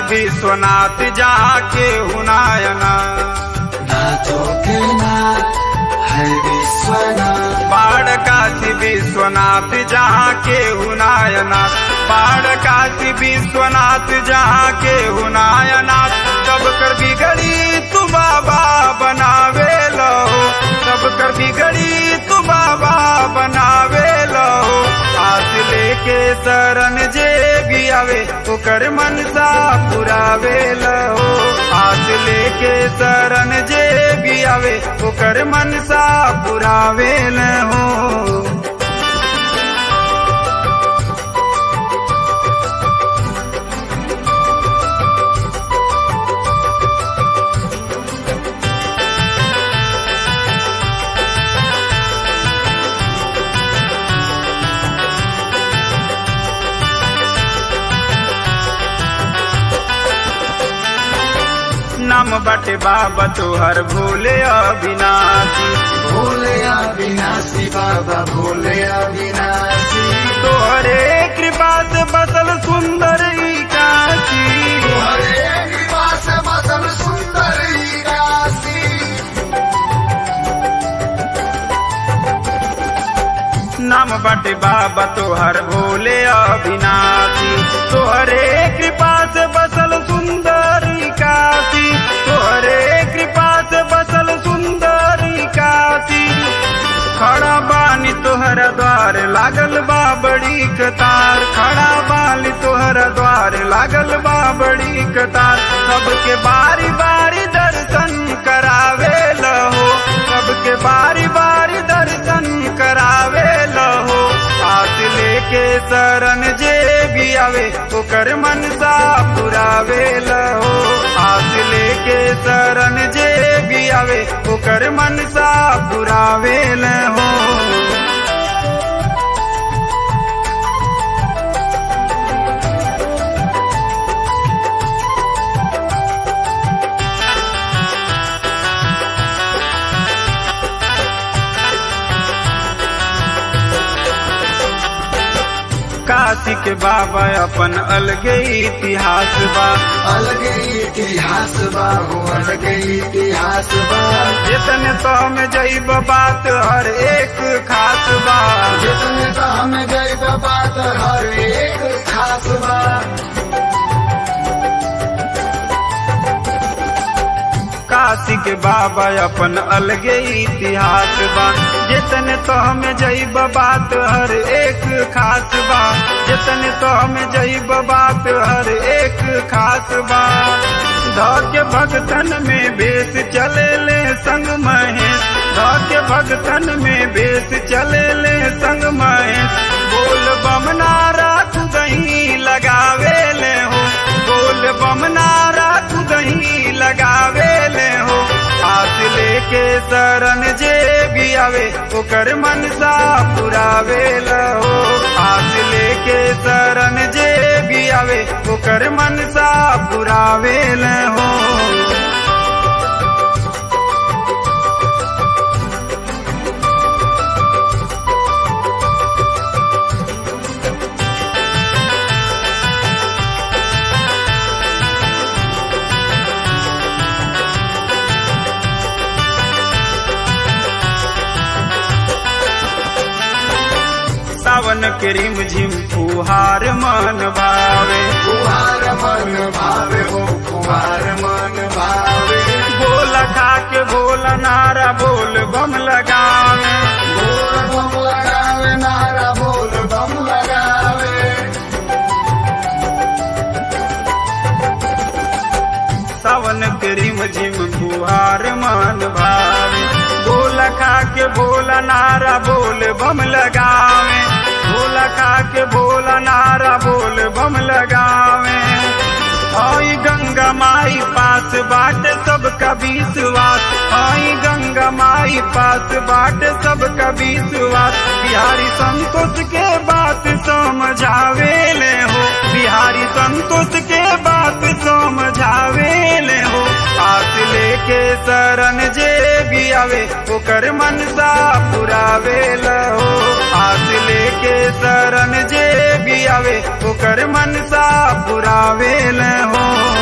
विश्वनाथ जहाँ के हुनायना नाथों के नाथ है विश्वनाथ। पहाड़ काशी विश्वनाथ जहाँ के हुनायनाथ, पहाड़ काशी विश्वनाथ जहाँ के हुनायनाथ। सब कर बिगड़ी तू बाबा बनावे लो, सब कर बिगड़ी तू बाबा बनावे लो। आस लेके शरण जे भी आवे ओकर मनसा पुरावे लो। आस लेके शरण जे भी आवे ओकर मनसा पुरावे लो। नाम बाटे बाबा तोहर भोले अविनाशी, भोले अविनाशी बाबा भोले अविनाशी। तोहरे कृपा से बसल सुंदर ई काशी, तोहरे कृपा से बसल सुंदर ई काशी। नाम बाटे बाबा तोहर भोले अविनाशी, तोहरे कृपा से बसल सुंदर ई काशी, तोहरे कृपा से बसल सुंदर ई काशी। खड़ा बानी तोहरा द्वार लागल बा बड़ी कतार, खड़ा बानी तोहरा द्वार लागल बा बड़ी कतार। सबके बारी बारी दर्शन करावे लहो, सबके बारी बारी दर्शन करावे लहो। आस लेके शरण जे भी आवे ओकर मनसा पुरावे लहो। आस लेके शरण जे भी आवे ओकर मनसा पुरावे लहो। काशी के बाबा अपन अलगे इतिहास बा, अलगे इतिहास बा हो अलगे इतिहास बा। जितने तो में जैब बात हर एक खास बा, जितने तो हमें गई बात हर एक खास बा। काशी के बाबा अपन अलगे इतिहास बा, जितने तो हमें जैब बात हर एक खास बा, जितने तो हमें जैब बात हर एक खास बा। धौके भगतन में बेस चले ले संग महेश, धौके भगतन में बेस चले ले संग महेश। बोल बम नारा दही लगावे ले हो, बोल बम नारा दही लगावे ले हो। आस लेके शरण जे भी आवे ओकर मनसा पुरावे लहो। आस लेके शरण जे भी आवे ओकर मनसा पुरावे लहो। सावन के रिम झिम फुहार मन भावे, फुहार मन भावे हो फुहार मन भावे। बोला खा के बोला नारा बोल बम लगावे, बोल बम लगावे नारा बोल बम लगावे। सावन के रिम झिम फुहार मन भावे। बोला खा के बोला नारा बोल बम लगावे, बोला खा के बोला नारा बोल बम लगावे। आई गंगा माई पास बाट सबका विश्वास, आई गंगा माई पास बाट सबका विश्वास। बिहारी संतोष के बात समझावे ले हो, बिहारी संतोष के बात समझावे ले हो। आस लेके शरण जे भी आवे ओकर मनसा पुरावे लहो। आस लेके शरण जे भी आवे ओकर मनसा पुरावे लहो।